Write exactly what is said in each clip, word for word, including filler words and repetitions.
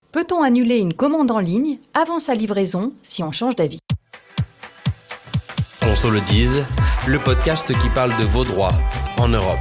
Peut-on annuler une commande en ligne avant sa livraison si on change d'avis ? Qu'on se le dise, le podcast qui parle de vos droits en Europe.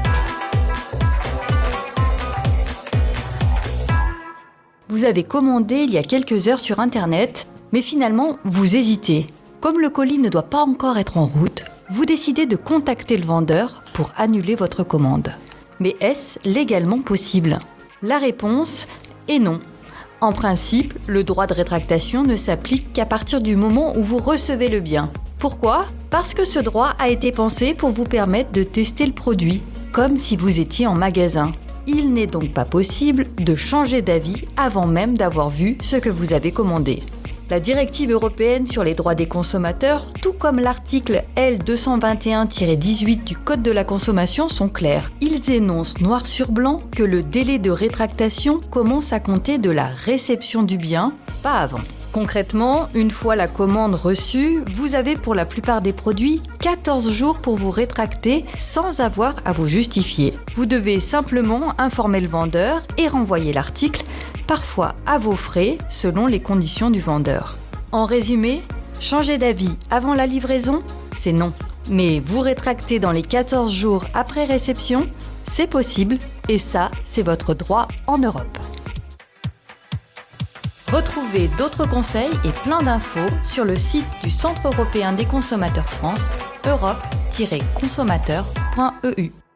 Vous avez commandé il y a quelques heures sur Internet, mais finalement, vous hésitez. Comme le colis ne doit pas encore être en route, vous décidez de contacter le vendeur pour annuler votre commande. Mais est-ce légalement possible ? La réponse est non. En principe, le droit de rétractation ne s'applique qu'à partir du moment où vous recevez le bien. Pourquoi ? Parce que ce droit a été pensé pour vous permettre de tester le produit, comme si vous étiez en magasin. Il n'est donc pas possible de changer d'avis avant même d'avoir vu ce que vous avez commandé. La directive européenne sur les droits des consommateurs, tout comme l'article L deux cent vingt et un tiret dix-huit du Code de la consommation sont clairs. Ils énoncent noir sur blanc que le délai de rétractation commence à compter de la réception du bien, pas avant. Concrètement, une fois la commande reçue, vous avez pour la plupart des produits quatorze jours pour vous rétracter sans avoir à vous justifier. Vous devez simplement informer le vendeur et renvoyer l'article, parfois à vos frais selon les conditions du vendeur. En résumé, changer d'avis avant la livraison, c'est non. Mais vous rétracter dans les quatorze jours après réception, c'est possible et ça, c'est votre droit en Europe. Retrouvez d'autres conseils et plein d'infos sur le site du Centre européen des consommateurs France, europe tiret consommateur point e u.